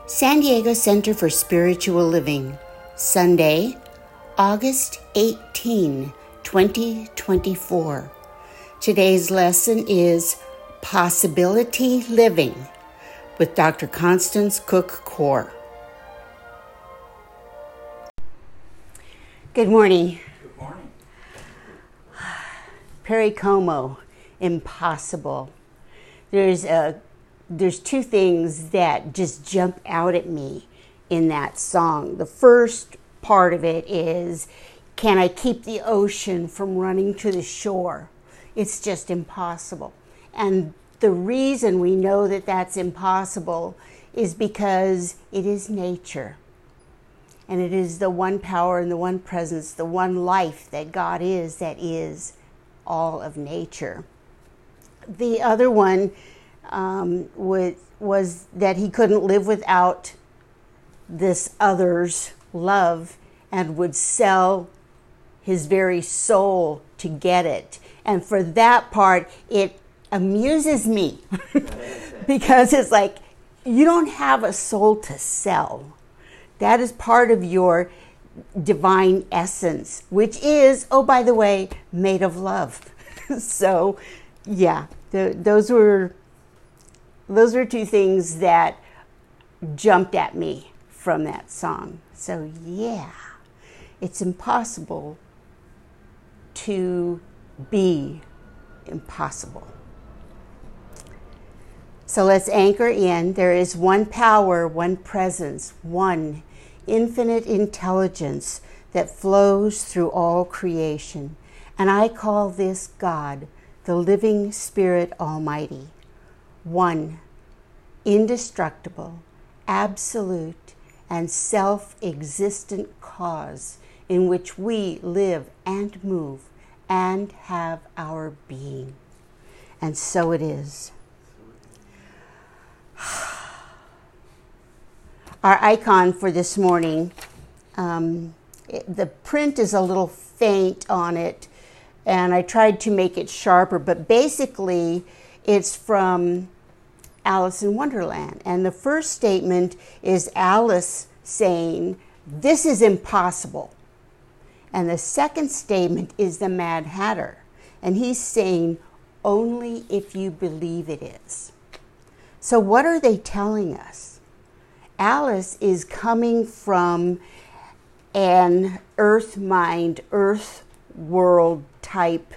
San Diego Center for Spiritual Living, Sunday, August 18, 2024. Today's lesson is Possibility Living with Dr. Constance Cook-Core. Good morning. Good morning. Perry Como, Impossible. There's two things that just jump out at me in that song. The first part of it is, can I keep the ocean from running to the shore? It's just impossible. And the reason we know that that's impossible is because it is nature. And it is the one power and the one presence, the one life that God is, that is all of nature. The other one was that he couldn't live without this other's love and would sell his very soul to get it. And for that part, it amuses me because it's like, you don't have a soul to sell. That is part of your divine essence, which is, oh, by the way, made of love. So, yeah, those were two things that jumped at me from that song. So, yeah, it's impossible to be impossible. So let's anchor in. There is one power, one presence, one infinite intelligence that flows through all creation. And I call this God, the living Spirit Almighty. One, indestructible, absolute, and self-existent cause in which we live and move and have our being. And so it is. Our icon for this morning, the print is a little faint on it, and I tried to make it sharper, but basically it's from Alice in Wonderland. And the first statement is Alice saying, "This is impossible." And the second statement is the Mad Hatter. And he's saying, "Only if you believe it is." So what are they telling us? Alice is coming from an earth mind, earth world type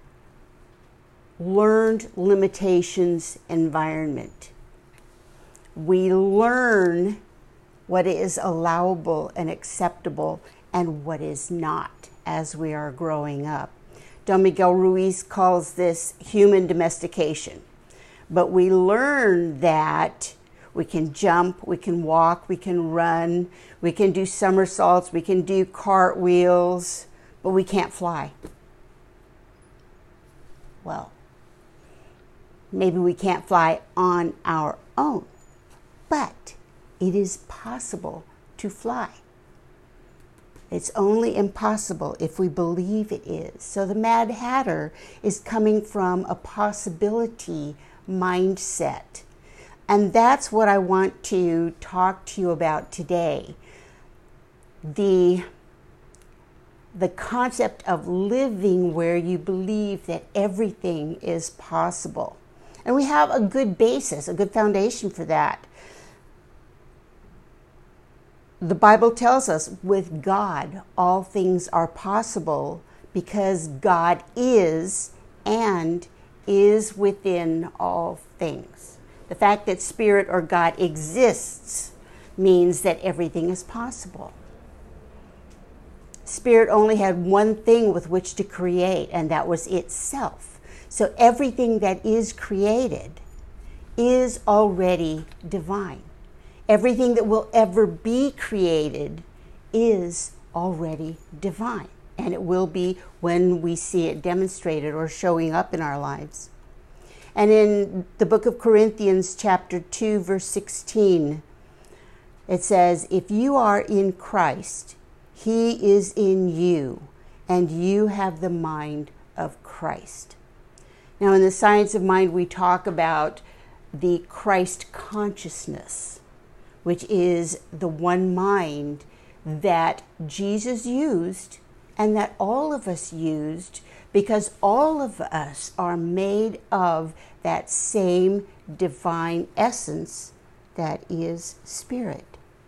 learned limitations environment. We learn what is allowable and acceptable and what is not as we are growing up. Don Miguel Ruiz calls this human domestication. But we learn that we can jump, we can walk, we can run, we can do somersaults, we can do cartwheels, but we can't fly. Well, maybe we can't fly on our own, but it is possible to fly. It's only impossible if we believe it is. So the Mad Hatter is coming from a possibility mindset. And that's what I want to talk to you about today. The concept of living where you believe that everything is possible. And we have a good basis, a good foundation for that. The Bible tells us with God, all things are possible because God is and is within all things. The fact that Spirit or God exists means that everything is possible. Spirit only had one thing with which to create, and that was itself. So everything that is created is already divine. Everything that will ever be created is already divine. And it will be when we see it demonstrated or showing up in our lives. And in the book of Corinthians, chapter 2, verse 16, it says, if you are in Christ, he is in you, and you have the mind of Christ. Now, in the Science of Mind, we talk about the Christ consciousness, which is the one mind that Jesus used and that all of us used, because all of us are made of that same divine essence that is spirit.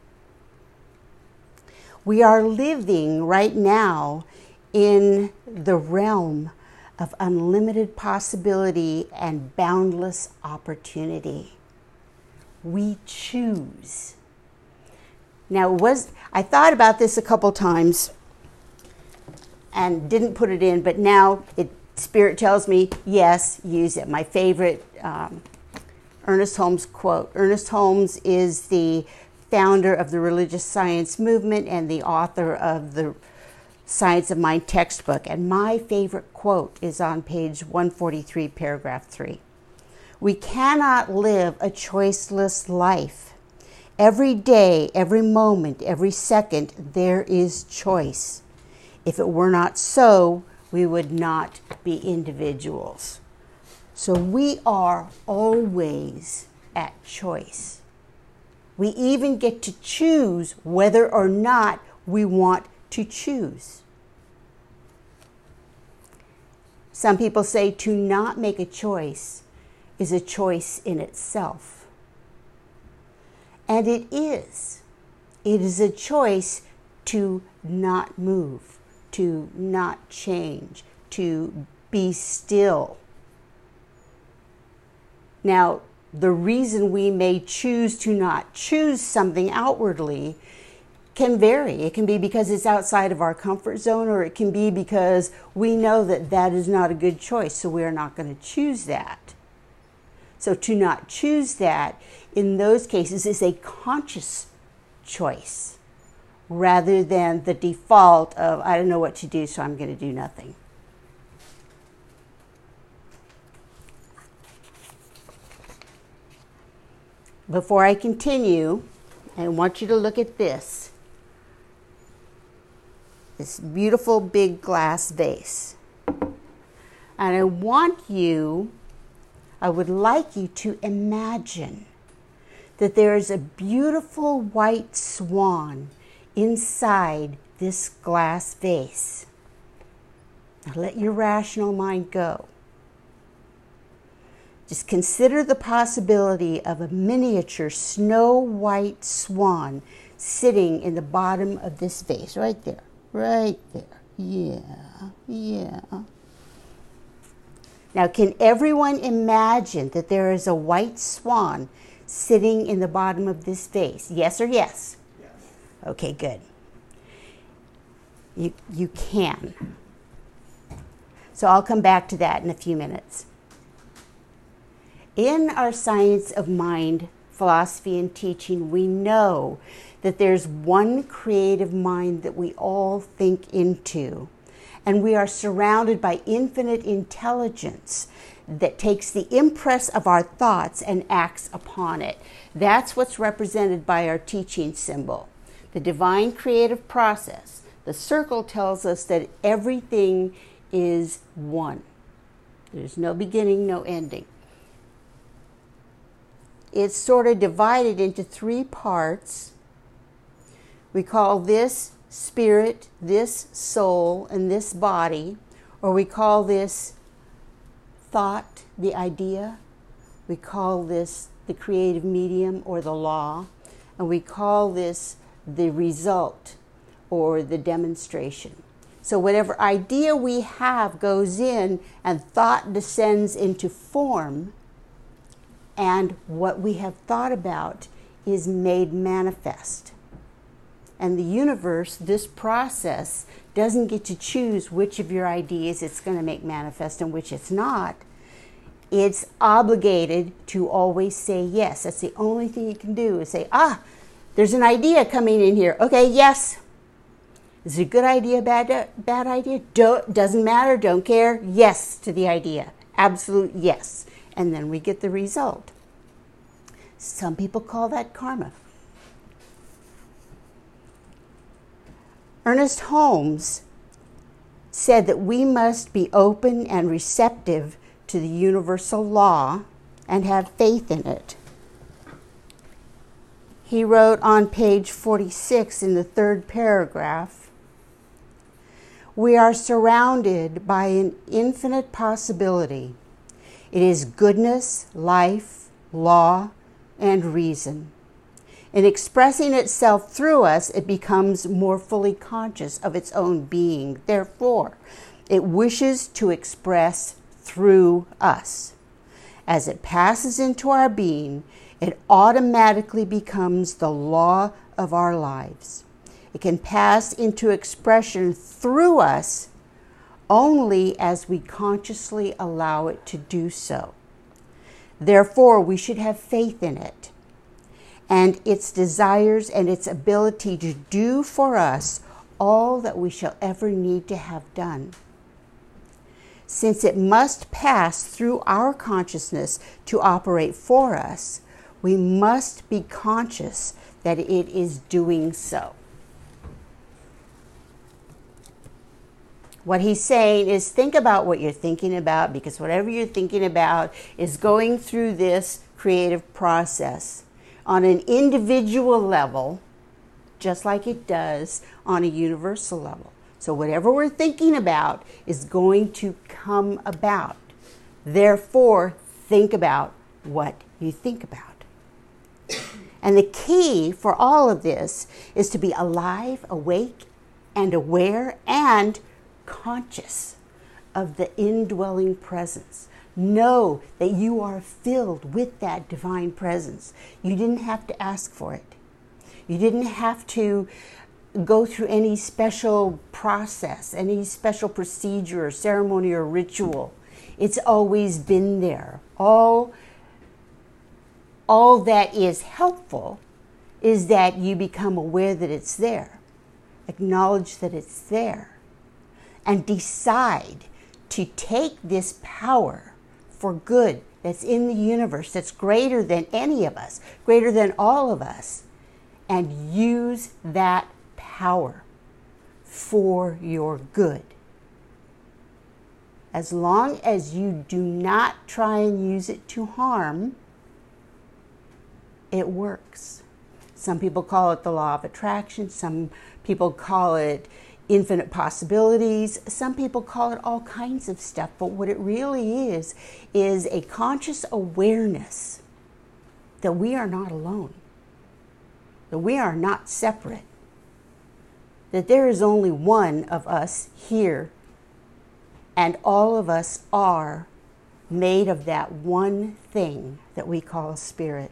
We are living right now in the realm of unlimited possibility and boundless opportunity. We choose. Now, I thought about this a couple times and didn't put it in, but now Spirit tells me, yes, use it. My favorite Ernest Holmes quote. Ernest Holmes is the founder of the religious science movement and the author of the Science of Mind textbook. And my favorite quote is on page 143, paragraph 3. We cannot live a choiceless life. Every day, every moment, every second, there is choice. If it were not so, we would not be individuals. So we are always at choice. We even get to choose whether or not we want to choose. Some people say to not make a choice is a choice in itself. And it is. It is a choice to not move, to not change, to be still. Now, the reason we may choose to not choose something outwardly can vary. It can be because it's outside of our comfort zone, or it can be because we know that that is not a good choice, so we are not going to choose that. So to not choose that, in those cases, is a conscious choice rather than the default of, I don't know what to do, so I'm going to do nothing. Before I continue, I want you to look at this beautiful big glass vase. And I would like you to imagine that there is a beautiful white swan inside this glass vase. Now let your rational mind go. Just consider the possibility of a miniature snow white swan sitting in the bottom of this vase, right there. Right there. Yeah. Now, can everyone imagine that there is a white swan sitting in the bottom of this vase? Yes or yes? Yes. Okay, good. You can. So I'll come back to that in a few minutes. In our Science of Mind philosophy and teaching, we know that there's one creative mind that we all think into. And we are surrounded by infinite intelligence that takes the impress of our thoughts and acts upon it. That's what's represented by our teaching symbol. The divine creative process. The circle tells us that everything is one. There's no beginning, no ending. It's sort of divided into 3 parts. We call this spirit, this soul, and this body, or we call this thought, the idea. We call this the creative medium or the law, and we call this the result or the demonstration. So whatever idea we have goes in, and thought descends into form, and what we have thought about is made manifest. And the universe, this process, doesn't get to choose which of your ideas it's going to make manifest and which it's not. It's obligated to always say yes. That's the only thing you can do, is say, there's an idea coming in here. Okay, yes. Is it a good idea, bad idea? Doesn't matter, don't care. Yes to the idea. Absolute yes. And then we get the result. Some people call that karma. Ernest Holmes said that we must be open and receptive to the universal law and have faith in it. He wrote on page 46 in the third paragraph, "We are surrounded by an infinite possibility. It is goodness, life, law, and reason. In expressing itself through us, it becomes more fully conscious of its own being. Therefore, it wishes to express through us. As it passes into our being, it automatically becomes the law of our lives. It can pass into expression through us only as we consciously allow it to do so. Therefore, we should have faith in it and its desires and its ability to do for us all that we shall ever need to have done. Since it must pass through our consciousness to operate for us, we must be conscious that it is doing so." What he's saying is, think about what you're thinking about, because whatever you're thinking about is going through this creative process on an individual level, just like it does on a universal level. So whatever we're thinking about is going to come about. Therefore, think about what you think about. And the key for all of this is to be alive, awake, and aware, and conscious of the indwelling presence. Know that you are filled with that divine presence. You didn't have to ask for it. You didn't have to go through any special process, any special procedure or ceremony or ritual. It's always been there. All that is helpful is that you become aware that it's there, acknowledge that it's there, and decide to take this power for good that's in the universe, that's greater than any of us, greater than all of us, and use that power for your good. As long as you do not try and use it to harm, it works. Some people call it the law of attraction. Some people call it infinite possibilities. Some people call it all kinds of stuff. But what it really is a conscious awareness that we are not alone, that we are not separate, that there is only one of us here, and all of us are made of that one thing that we call spirit.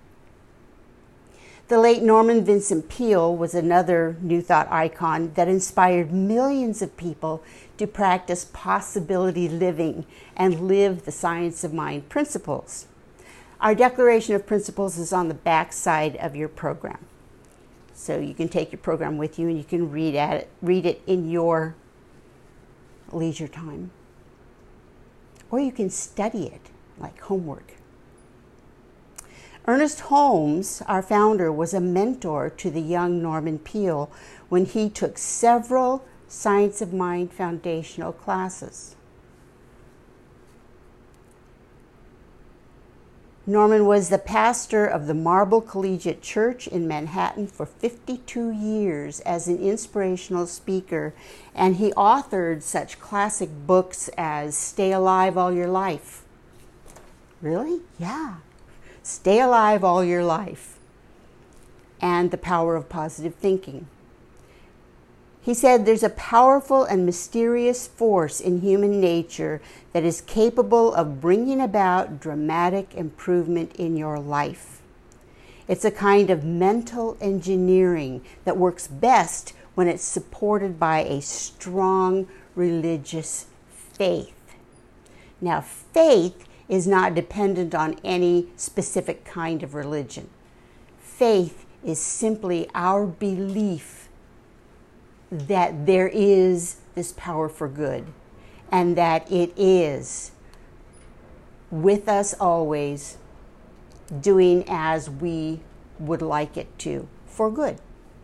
The late Norman Vincent Peale was another New Thought icon that inspired millions of people to practice possibility living and live the Science of Mind principles. Our Declaration of Principles is on the back side of your program. So you can take your program with you and you can read it in your leisure time. Or you can study it like homework. Ernest Holmes, our founder, was a mentor to the young Norman Peale when he took several Science of Mind foundational classes. Norman was the pastor of the Marble Collegiate Church in Manhattan for 52 years as an inspirational speaker, and he authored such classic books as Stay Alive All Your Life. Really? Yeah. Stay Alive All Your Life, and The Power of Positive Thinking. He said there's a powerful and mysterious force in human nature that is capable of bringing about dramatic improvement in your life. It's a kind of mental engineering that works best when it's supported by a strong religious faith. Now, faith is not dependent on any specific kind of religion. Faith is simply our belief that there is this power for good and that it is with us always, doing as we would like it to for good.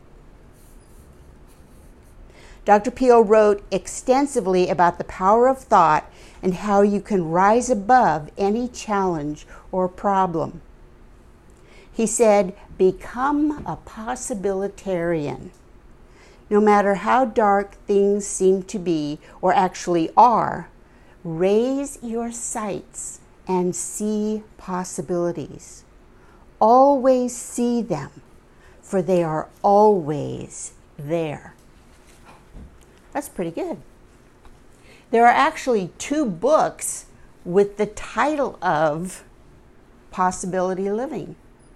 Dr. Peale wrote extensively about the power of thought and how you can rise above any challenge or problem. He said, become a possibilitarian. No matter how dark things seem to be or actually are, raise your sights and see possibilities. Always see them, for they are always there. That's pretty good. There are actually 2 books with the title of Possibility Living.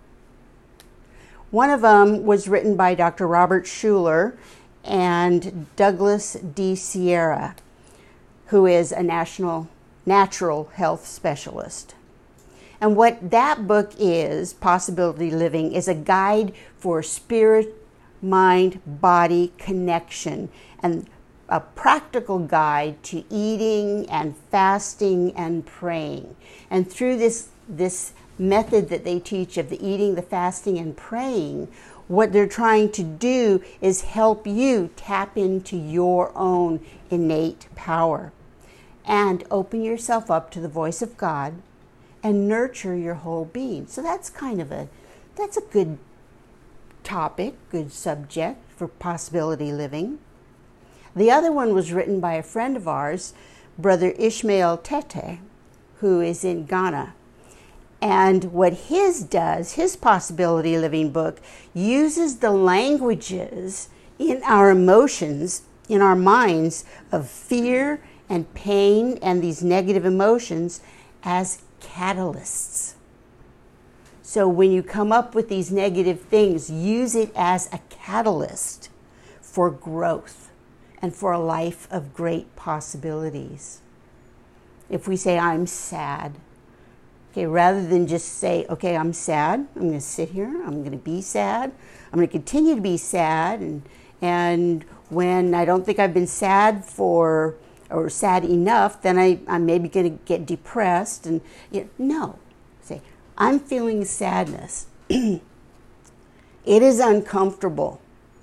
One of them was written by Dr. Robert Schuller and Douglas D. Sierra, who is a natural health specialist. And what that book is, Possibility Living, is a guide for spirit, mind, body connection, and a practical guide to eating and fasting and praying. And through this method that they teach of the eating, the fasting, and praying, what they're trying to do is help you tap into your own innate power and open yourself up to the voice of God and nurture your whole being. So that's a good topic, good subject for possibility living. The other one was written by a friend of ours, Brother Ishmael Tete, who is in Ghana. And what his possibility living book, uses the languages in our emotions, in our minds, of fear and pain and these negative emotions as catalysts. So when you come up with these negative things, use it as a catalyst for growth and for a life of great possibilities. If we say, I'm sad, okay, rather than just say, okay, I'm sad, I'm going to sit here, I'm going to be sad, I'm going to continue to be sad, and when I don't think I've been sad or sad enough, then I'm maybe going to get depressed. And no, say, I'm feeling sadness. It is uncomfortable.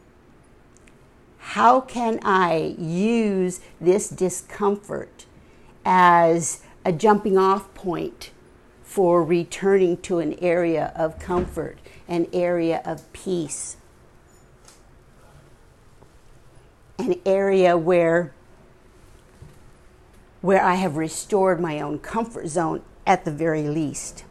How can I use this discomfort as a jumping off point for returning to an area of comfort, an area of peace, an area where I have restored my own comfort zone at the very least.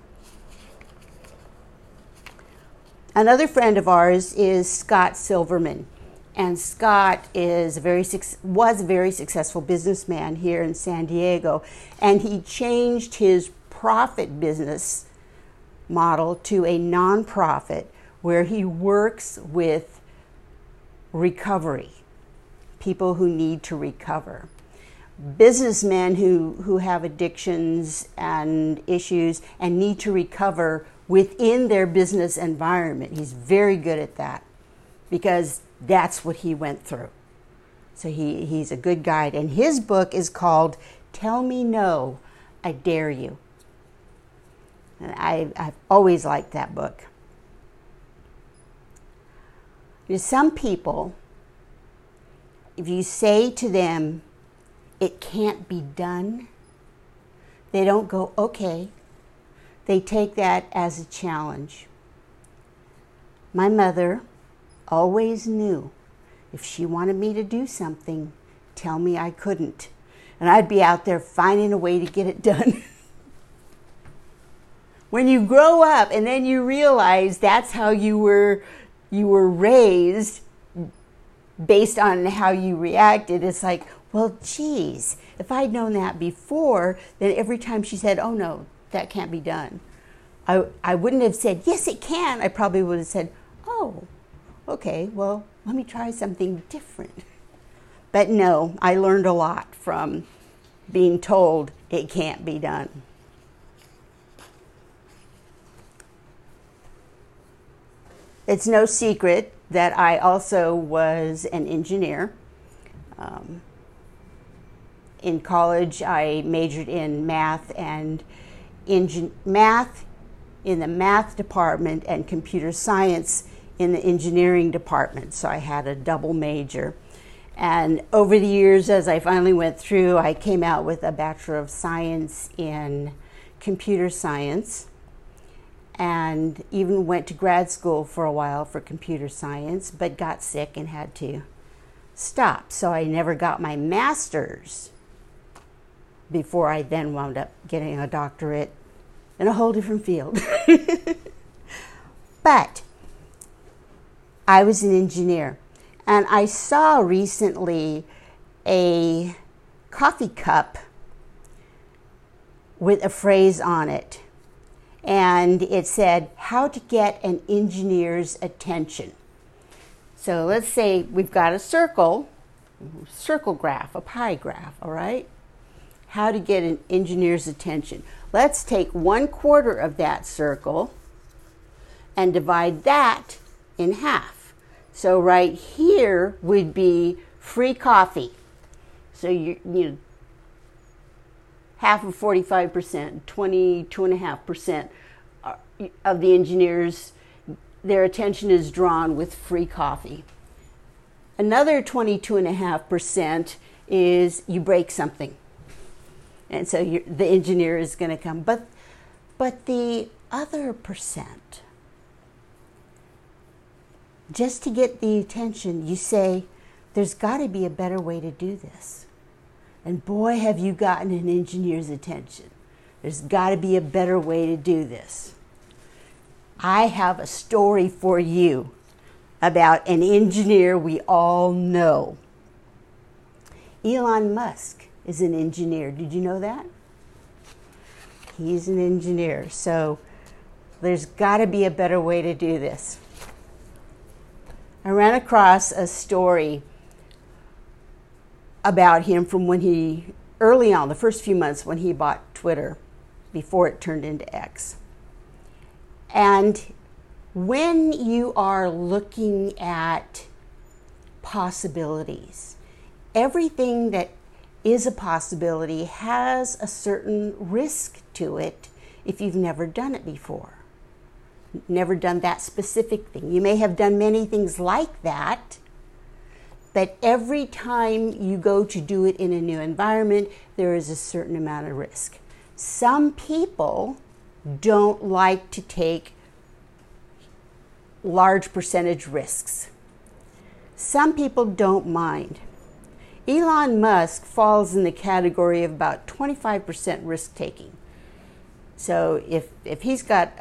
Another friend of ours is Scott Silverman. And Scott was a very successful businessman here in San Diego. And he changed his profit business model to a nonprofit where he works with recovery, people who need to recover. Businessmen who have addictions and issues and need to recover within their business environment. He's very good at that because that's what he went through. So he's a good guide. And his book is called Tell Me No, I Dare You. And I've always liked that book. There's some people, if you say to them, it can't be done, they don't go, okay. They take that as a challenge. My mother always knew if she wanted me to do something, tell me I couldn't. And I'd be out there finding a way to get it done. When you grow up and then you realize that's how you were raised based on how you reacted, it's like, well, geez, if I'd known that before, then every time she said, oh no, that can't be done, I wouldn't have said, yes, it can. I probably would have said, oh, okay, well, let me try something different. But no, I learned a lot from being told it can't be done. It's no secret that I also was an engineer. In college, I majored in math and math in the math department and computer science in the engineering department. So I had a double major. And over the years, as I finally went through, I came out with a Bachelor of Science in Computer Science. and even went to grad school for a while for computer science, but got sick and had to stop. So I never got my master's before I then wound up getting a doctorate in a whole different field. But I was an engineer, and I saw recently a coffee cup with a phrase on it, and it said, how to get an engineer's attention. So let's say we've got a circle graph, a pie graph, all right? How to get an engineer's attention. Let's take 1/4 of that circle and divide that in half. So right here would be free coffee. So you half of 45%, 22.5% of the engineers, their attention is drawn with free coffee. Another 22.5% is you break something. And so the engineer is going to come. But the other percent, just to get the attention, you say, there's got to be a better way to do this. And boy, have you gotten an engineer's attention. There's got to be a better way to do this. I have a story for you about an engineer we all know. Elon Musk is an engineer. Did you know that? He's an engineer. So there's got to be a better way to do this. I ran across a story about him from when he, early on, the first few months when he bought Twitter, before it turned into X. And when you are looking at possibilities, everything that is a possibility has a certain risk to it if you've never done it before. Never done that specific thing. You may have done many things like that, but every time you go to do it in a new environment, there is a certain amount of risk. Some people don't like to take large percentage risks. Some people don't mind. Elon Musk falls in the category of about 25% risk taking. So if he's got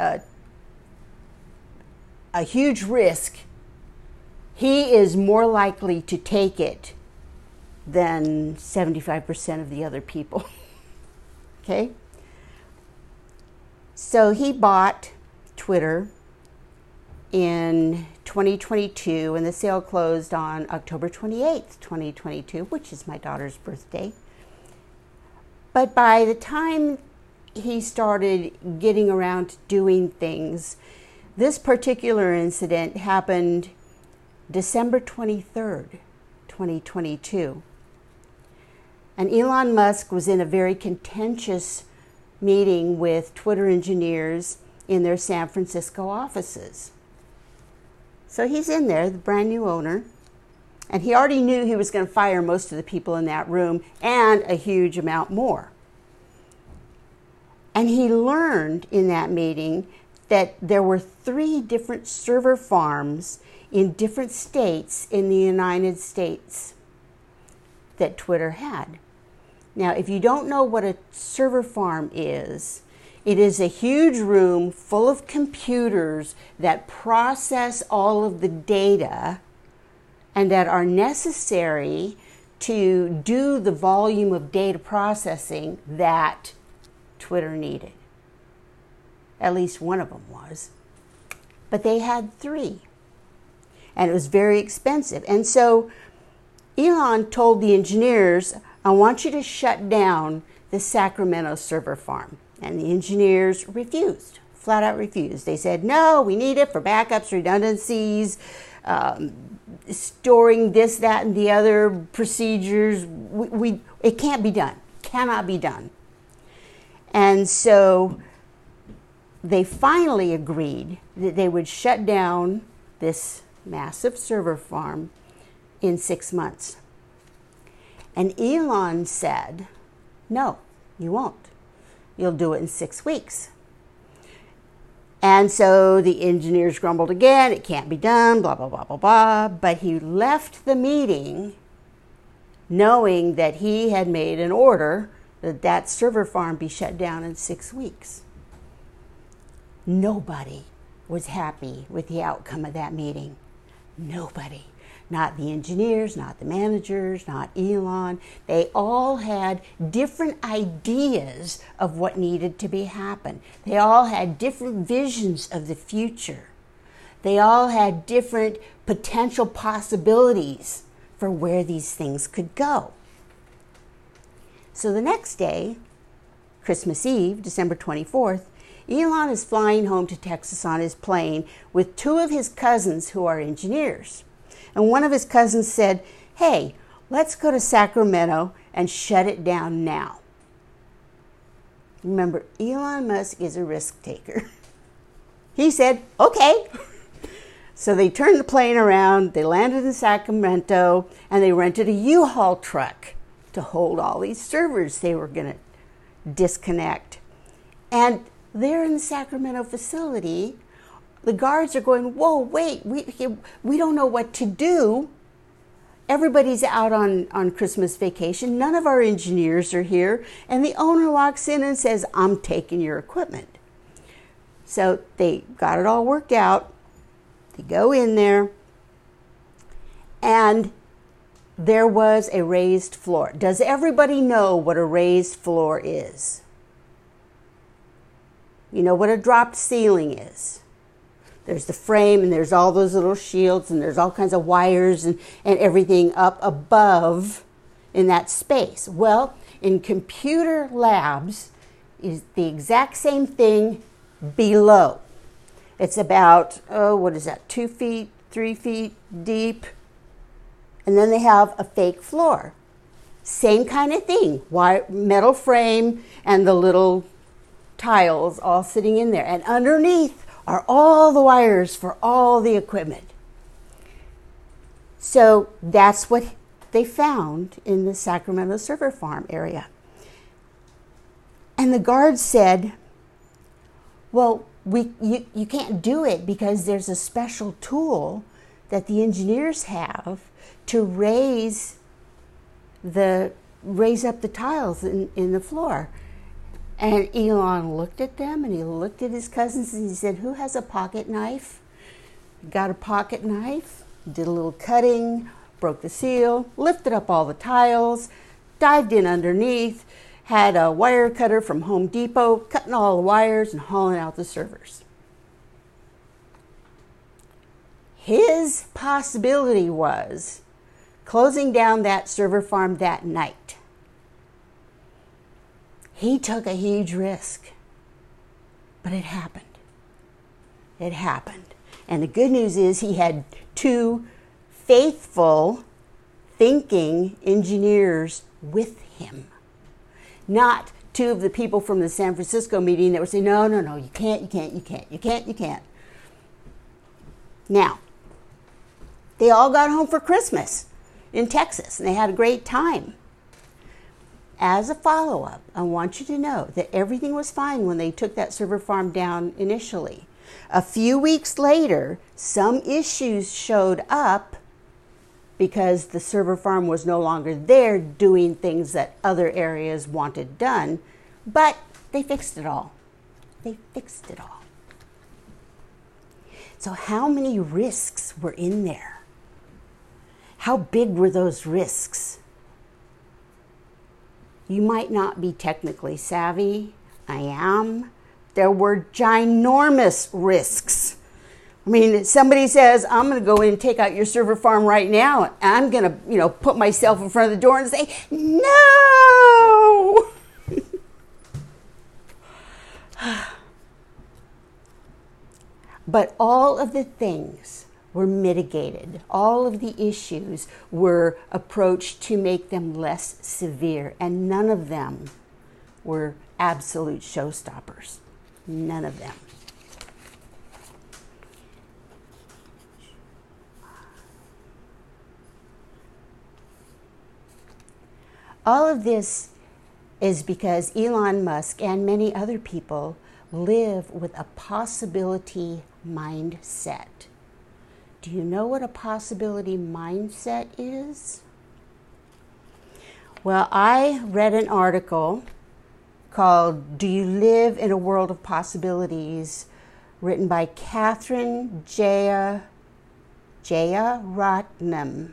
a huge risk, he is more likely to take it than 75% of the other people. Okay? So he bought Twitter in 2022, and the sale closed on October 28th, 2022, which is my daughter's birthday. But by the time he started getting around to doing things, this particular incident happened December 23rd, 2022. And Elon Musk was in a very contentious meeting with Twitter engineers in their San Francisco offices. So he's in there, the brand new owner, and he already knew he was going to fire most of the people in that room and a huge amount more. And he learned in that meeting that there were 3 different server farms in different states in the United States that Twitter had. Now, if you don't know what a server farm is, it is a huge room full of computers that process all of the data and that are necessary to do the volume of data processing that Twitter needed. At least one of them was. But they had 3. And it was very expensive. And so Elon told the engineers, I want you to shut down the Sacramento server farm. And the engineers refused, flat out refused. They said, no, we need it for backups, redundancies, storing this, that, and the other procedures. It can't be done, cannot be done. And so they finally agreed that they would shut down this massive server farm in 6 months. And Elon said, no, you won't. You'll do it in 6 weeks. And so the engineers grumbled again, it can't be done, blah, blah, blah, blah, blah. But he left the meeting knowing that he had made an order that that server farm be shut down in 6 weeks. Nobody was happy with the outcome of that meeting. Nobody. Not the engineers, not the managers, not Elon. They all had different ideas of what needed to be happen. They all had different visions of the future. They all had different potential possibilities for where these things could go. So the next day, Christmas Eve, December 24th, Elon is flying home to Texas on his plane with two of his cousins who are engineers. And one of his cousins said, "Hey, let's go to Sacramento and shut it down now." Remember, Elon Musk is a risk taker. He said, "Okay." So they turned the plane around, they landed in Sacramento, and they rented a U-Haul truck to hold all these servers they were going to disconnect. And there in the Sacramento facility, the guards are going, "Whoa, wait, we don't know what to do. Everybody's out on Christmas vacation. None of our engineers are here." And the owner walks in and says, "I'm taking your equipment." So they got it all worked out. They go in there, and there was a raised floor. Does everybody know what a raised floor is? You know what a dropped ceiling is? There's the frame, and there's all those little shields, and there's all kinds of wires and everything up above in that space. Well, in computer labs is the exact same thing below. It's about, 2 feet, 3 feet deep. And then they have a fake floor. Same kind of thing, metal frame and the little tiles all sitting in there. And underneath are all the wires for all the equipment. So that's what they found in the Sacramento server farm area. And the guards said, "Well, you can't do it because there's a special tool that the engineers have to raise up the tiles in the floor." And Elon looked at them, and he looked at his cousins, and he said, "Who has a pocket knife?" Got a pocket knife, did a little cutting, broke the seal, lifted up all the tiles, dived in underneath, had a wire cutter from Home Depot, cutting all the wires and hauling out the servers. His possibility was closing down that server farm that night. He took a huge risk, but it happened. It happened. And the good news is he had two faithful, thinking engineers with him. Not two of the people from the San Francisco meeting that were saying, no, you can't. Now, they all got home for Christmas in Texas, and they had a great time. As a follow-up, I want you to know that everything was fine when they took that server farm down initially. A few weeks later, some issues showed up because the server farm was no longer there doing things that other areas wanted done, but they fixed it all. So how many risks were in there? How big were those risks? You might not be technically savvy. I am. There were ginormous risks. I mean, somebody says, "I'm going to go in and take out your server farm right now. And I'm going to, put myself in front of the door and say, no!" But all of the things were mitigated. All of the issues were approached to make them less severe, and none of them were absolute showstoppers. None of them. All of this is because Elon Musk and many other people live with a possibility mindset. Do you know what a possibility mindset is? Well, I read an article called "Do You Live in a World of Possibilities?" written by Catherine Jaya Ratnam,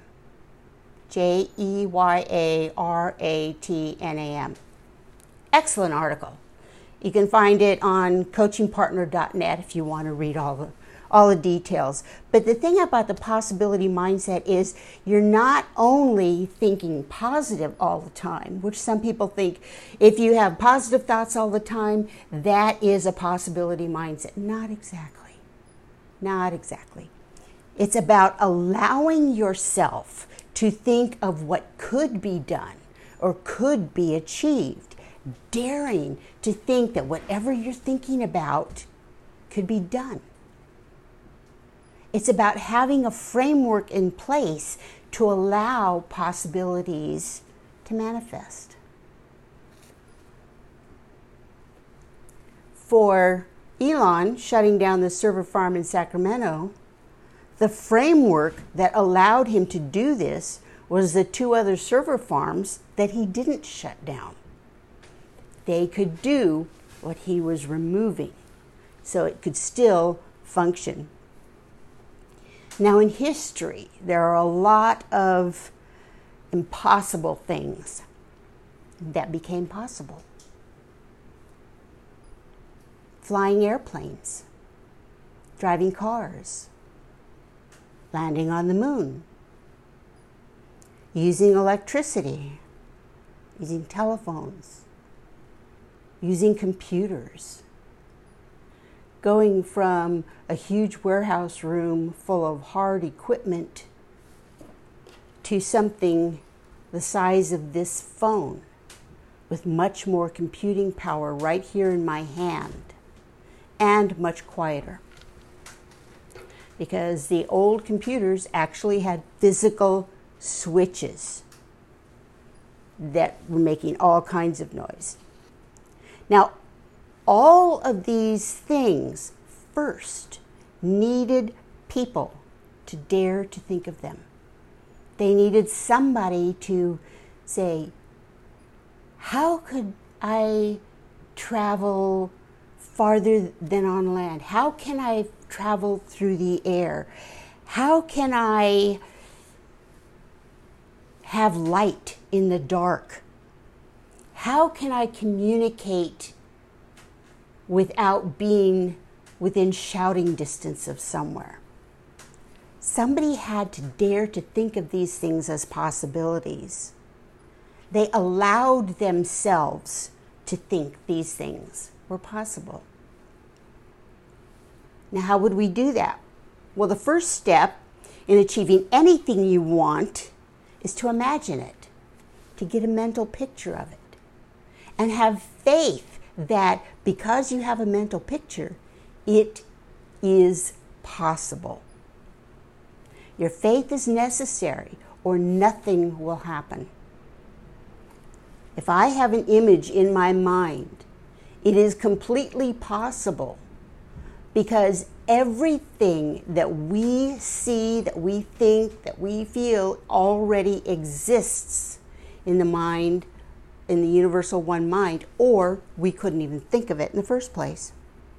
Jeyarratnam. Excellent article. You can find it on coachingpartner.net if you want to read all the details. But the thing about the possibility mindset is you're not only thinking positive all the time, which some people think if you have positive thoughts all the time, that is a possibility mindset. Not exactly. Not exactly. It's about allowing yourself to think of what could be done or could be achieved, daring to think that whatever you're thinking about could be done. It's about having a framework in place to allow possibilities to manifest. For Elon shutting down the server farm in Sacramento, the framework that allowed him to do this was the 2 other server farms that he didn't shut down. They could do what he was removing, so it could still function. Now, in history, there are a lot of impossible things that became possible. Flying airplanes, driving cars, landing on the moon, using electricity, using telephones, using computers, going from a huge warehouse room full of hard equipment to something the size of this phone with much more computing power right here in my hand and much quieter. Because the old computers actually had physical switches that were making all kinds of noise. Now, all of these things first needed people to dare to think of them. They needed somebody to say, how could I travel farther than on land? How can I travel through the air? How can I have light in the dark? How can I communicate without being within shouting distance of somewhere? Somebody had to dare to think of these things as possibilities. They allowed themselves to think these things were possible. Now, how would we do that? Well, the first step in achieving anything you want is to imagine it, to get a mental picture of it, and have faith that because you have a mental picture, it is possible. Your faith is necessary or nothing will happen. If I have an image in my mind, it is completely possible because everything that we see, that we think, that we feel already exists in the mind, in the universal one mind, or we couldn't even think of it in the first place.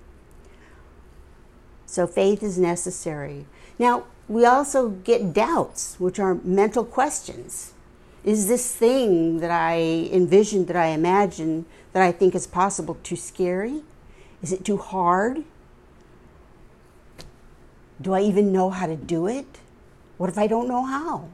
So faith is necessary. Now, we also get doubts, which are mental questions. Is this thing that I envisioned, that I imagine, that I think is possible too scary? Is it too hard? Do I even know how to do it? What if I don't know how?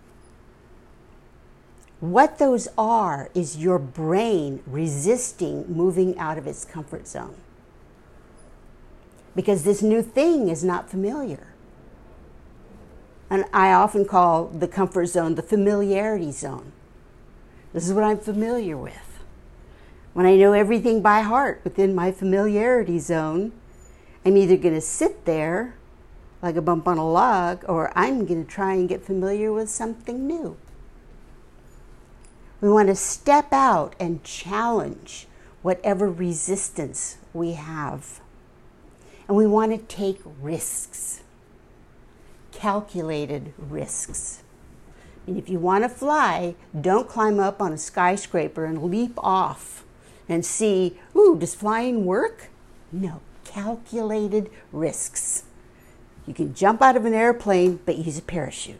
What those are is your brain resisting moving out of its comfort zone. Because this new thing is not familiar. And I often call the comfort zone the familiarity zone. This is what I'm familiar with. When I know everything by heart within my familiarity zone, I'm either going to sit there like a bump on a log, or I'm going to try and get familiar with something new. We want to step out and challenge whatever resistance we have. And we want to take risks, calculated risks. And if you want to fly, don't climb up on a skyscraper and leap off and see, ooh, does flying work? No, calculated risks. You can jump out of an airplane, but use a parachute.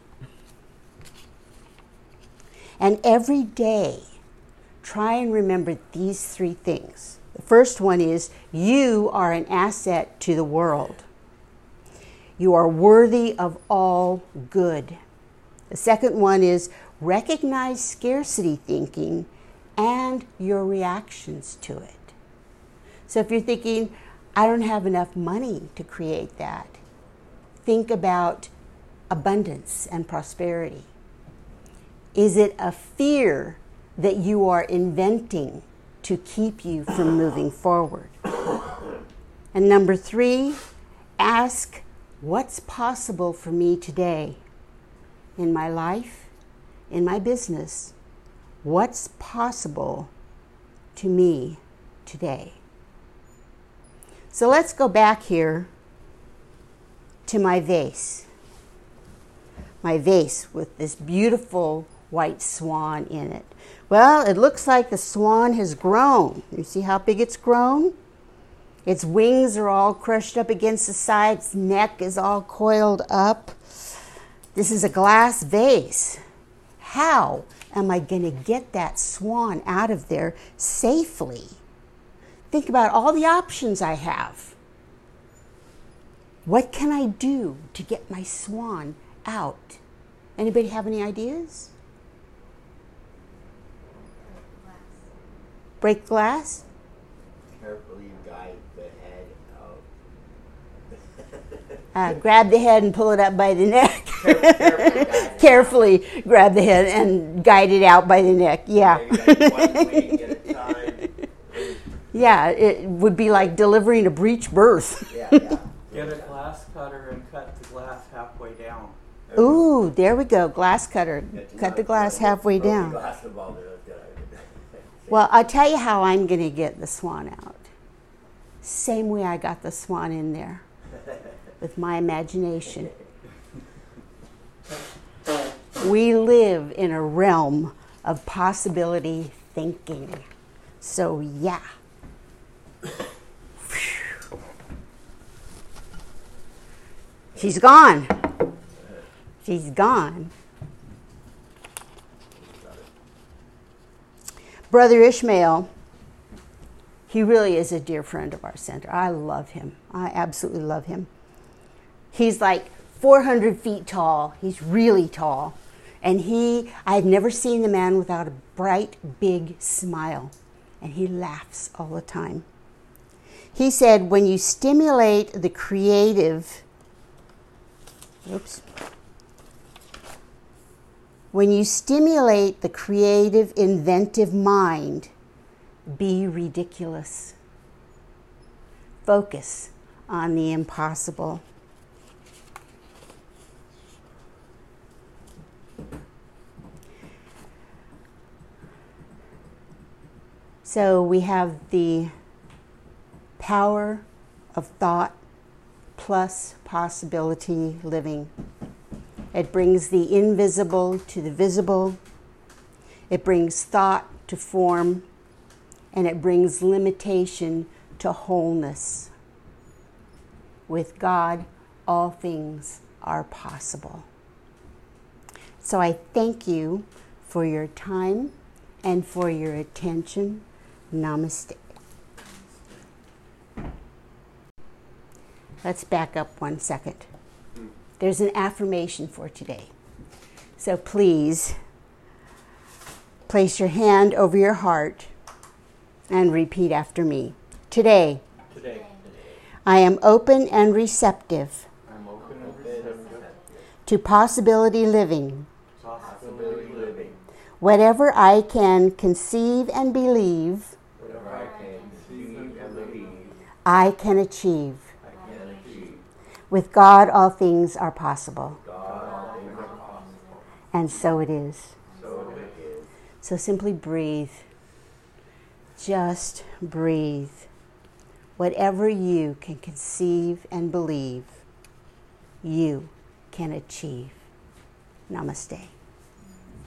And every day, try and remember these three things. The first one is, you are an asset to the world. You are worthy of all good. The second one is, recognize scarcity thinking and your reactions to it. So if you're thinking, I don't have enough money to create that, think about abundance and prosperity. Is it a fear that you are inventing to keep you from moving forward? And number 3, ask, what's possible for me today? In my life, in my business, what's possible to me today? So let's go back here to my vase. My vase with this beautiful white swan in it. Well, it looks like the swan has grown. You see how big it's grown? Its wings are all crushed up against the side. Its neck is all coiled up. This is a glass vase. How am I going to get that swan out of there safely? Think about all the options I have. What can I do to get my swan out? Anybody have any ideas? Break glass? Carefully guide the head out. Grab the head and pull it up by the neck. Carefully grab the head and guide it out by the neck. Yeah. One wing at a time. Yeah, it would be like delivering a breech birth. Yeah. Get a glass cutter and cut the glass halfway down. Ooh, there we go. Glass cutter. Cut the glass halfway down. Well, I'll tell you how I'm going to get the swan out. Same way I got the swan in there, with my imagination. We live in a realm of possibility thinking. So, yeah. She's gone. She's gone. Brother Ishmael, he really is a dear friend of our center. I love him. I absolutely love him. He's like 400 feet tall. He's really tall. And I had never seen the man without a bright, big smile. And he laughs all the time. He said, when you stimulate the creative, inventive mind, be ridiculous. Focus on the impossible. So we have the power of thought plus possibility living. It brings the invisible to the visible. It brings thought to form, and it brings limitation to wholeness. With God, all things are possible. So I thank you for your time and for your attention. Namaste. Let's back up 1 second. There's an affirmation for today. So please place your hand over your heart and repeat after me. Today, I am open and receptive to possibility living. Whatever I can conceive and believe, I can achieve. With God, all things are possible. And so it is. So simply breathe. Just breathe. Whatever you can conceive and believe, you can achieve. Namaste.